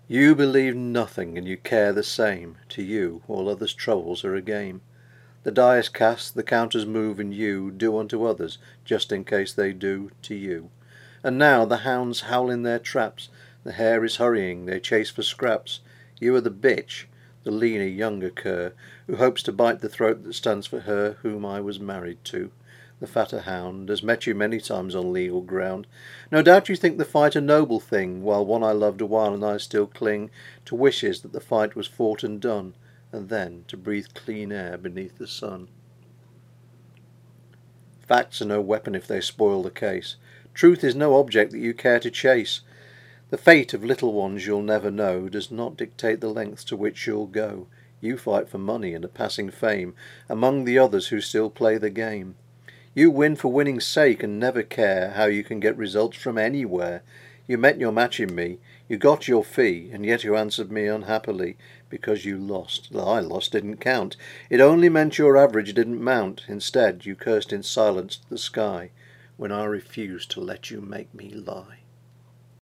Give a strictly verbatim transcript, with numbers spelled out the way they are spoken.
You believe nothing, and you care the same. To you all others' troubles are a game. The die is cast, the counters move, and you do unto others, just in case they do to you. And now the hounds howl in their traps, the hare is hurrying, they chase for scraps. You are the bitch, the leaner, younger cur, who hopes to bite the throat that stands for her whom I was married to. The fatter hound has met you many times on legal ground. No doubt you think the fight a noble thing, while one I loved a while and I still cling to wishes that the fight was fought and done, and then to breathe clean air beneath the sun. Facts are no weapon if they spoil the case. Truth is no object that you care to chase. The fate of little ones you'll never know does not dictate the lengths to which you'll go. You fight for money and a passing fame, among the others who still play the game. You win for winning's sake and never care how you can get results from anywhere. You met your match in me, you got your fee, and yet you answered me unhappily, because you lost. I lost didn't count. It only meant your average didn't mount. Instead, you cursed in silence to the sky, when I refused to let you make me lie.